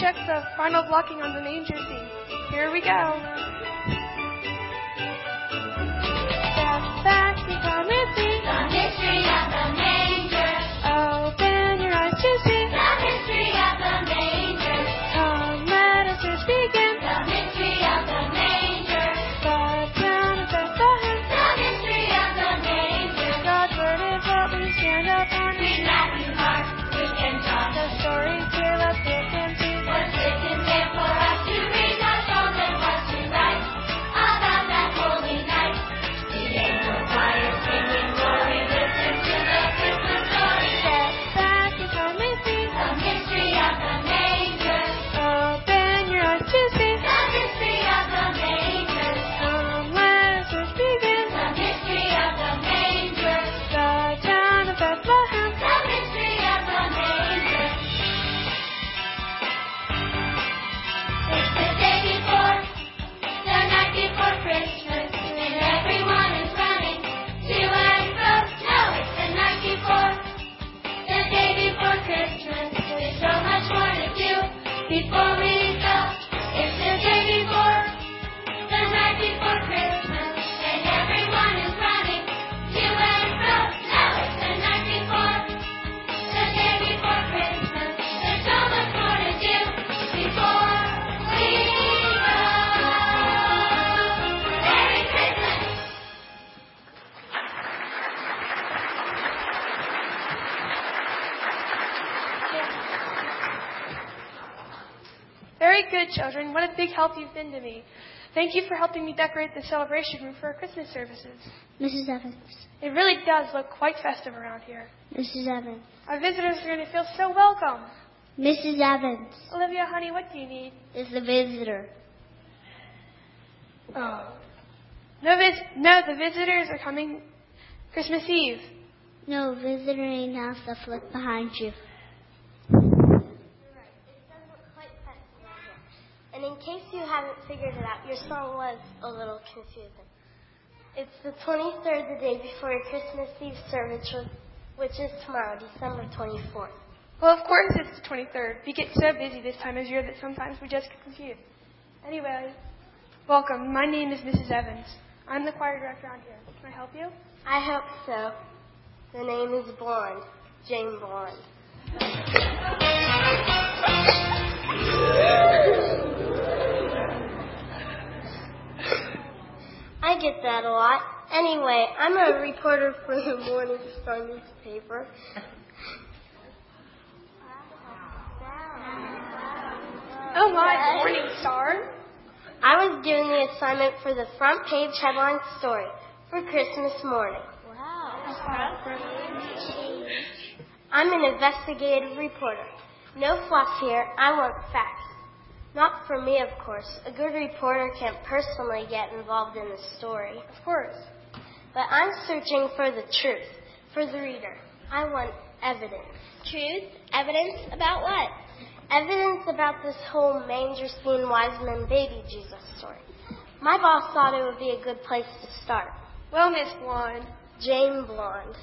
check the final blocking on the manger scene. Here we go. Step back, become a scene. The mystery of the manger. Open your eyes to see. The mystery of the manger. Come, let us just begin. The mystery of the manger. The town of Bethlehem. The mystery of the manger. God's word is what we stand upon. Read Matthew, Mark, Luke, and John. The stories here, let's listen to. What's written there for us to read? God's told us what to write about that holy night. The angel choir singing glory. Listen to the Christmas story. Step back and come and see. The mystery of the manger. Open your eyes to see. The mystery of the manger. Come, let us just begin. The mystery of the manger. The town of Bethlehem. The mystery of the manger. It's the day before, the night before Christmas, and everyone is running to and fro. No, it's the night before, the day before Christmas. There's so much more to do before we go. It's the day before, the night before Christmas, and everyone is running to and fro. No, it's the night before, the day before Christmas. There's so much more to do before we go. Merry Christmas! Very good, children. What a big help you've been to me. Thank you for helping me decorate the celebration room for our Christmas services. Mrs. Evans. It really does look quite festive around here. Mrs. Evans. Our visitors are going to feel so welcome. Mrs. Evans. Olivia, honey, what do you need? Is the visitor. Oh. No, the visitors are coming Christmas Eve. No, visitor ain't house the flip behind you. You're right. It does look quite festive out here. And in case you haven't figured it out, your song was a little confusing. It's the 23rd, the day before your Christmas Eve service, which is tomorrow, December 24th. Well, of course it's the 23rd. We get so busy this time of year that sometimes we just get confused. Anyway, welcome. My name is Mrs. Evans. I'm the choir director around here. Can I help you? I hope so. The name is Blonde, Jane Blonde. I get that a lot. Anyway, I'm a reporter for the Morning Star newspaper. Oh my, Morning Star. I was given the assignment for the front page headline story for Christmas morning. I'm an investigative reporter. No fluff here. I want facts. Not for me, of course. A good reporter can't personally get involved in the story. Of course. But I'm searching for the truth, for the reader. I want evidence. Truth? Evidence about what? Evidence about this whole manger scene, wise men, baby Jesus story. My boss thought it would be a good place to start. Well, Miss Blonde. Jane Blonde.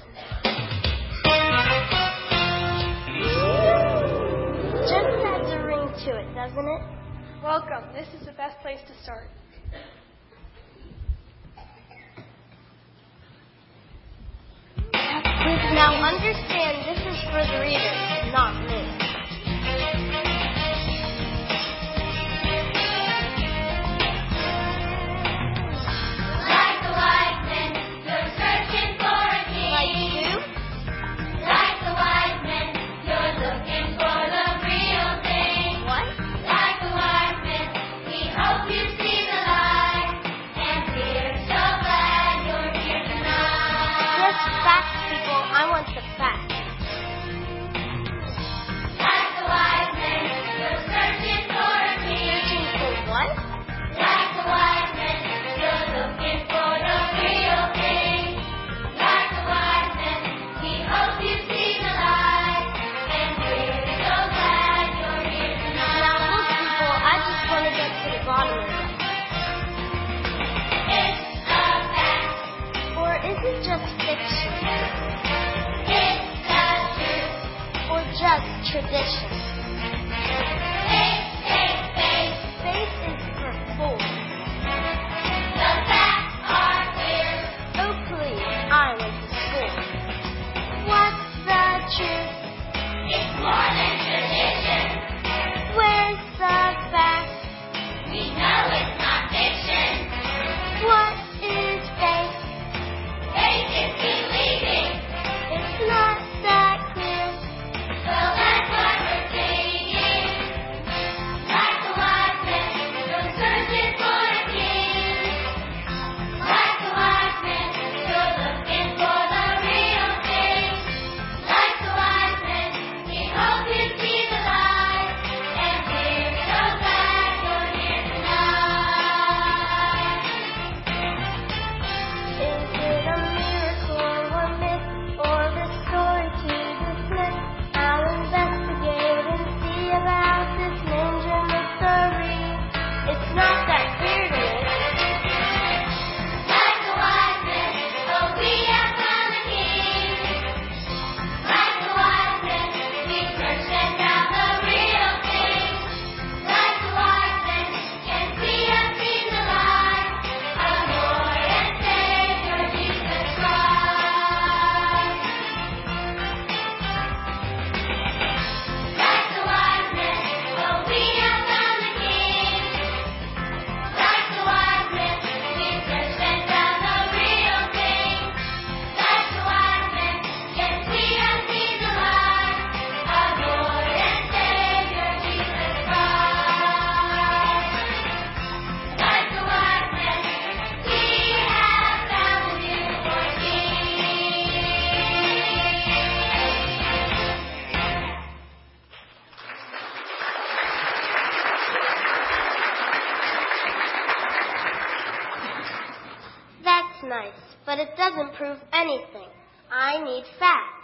Just adds a ring to it, doesn't it? Welcome. This is the best place to start. Now understand, this is for the reader, not me. Like the wise men, you're searching for a king. Like you? Like the wise men, you're looking for the real thing. What? Like the wise men, we hope you see the light. And we're so glad you're here tonight. Yes, facts, people. I want the facts. That's nice, but it doesn't prove anything. I need facts.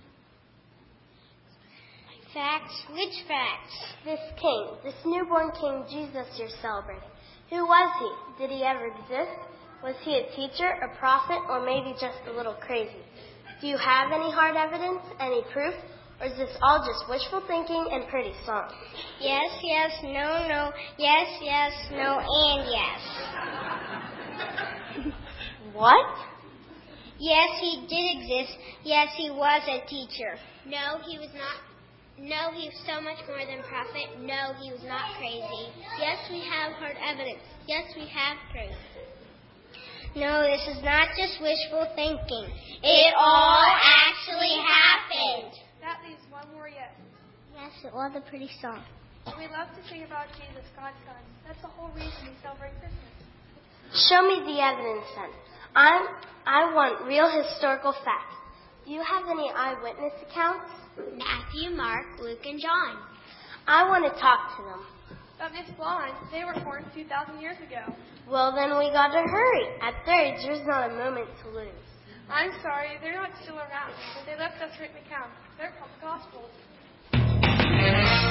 Facts? Which facts? This newborn king Jesus you're celebrating. Who was he? Did he ever exist? Was he a teacher, a prophet, or maybe just a little crazy? Do you have any hard evidence, any proof, or is this all just wishful thinking and pretty songs? Yes, yes, no, no, yes, yes, no, and yes. What? Yes, he did exist. Yes, he was a teacher. No, he was not. No, he was so much more than prophet. No, he was not crazy. Yes, we have hard evidence. Yes, we have proof. No, this is not just wishful thinking. It all actually happened. That leaves one more yes. Yes, it was a pretty song. We love to sing about Jesus, God's Son. That's the whole reason we celebrate Christmas. Show me the evidence then. I want real historical facts. Do you have any eyewitness accounts? Matthew, Mark, Luke, and John. I want to talk to them. But Miss Blonde, they were born 2,000 years ago. Well, then we got to hurry. At their age, there's not a moment to lose. I'm sorry, they're not still around, but they left us written accounts. They're called the Gospels.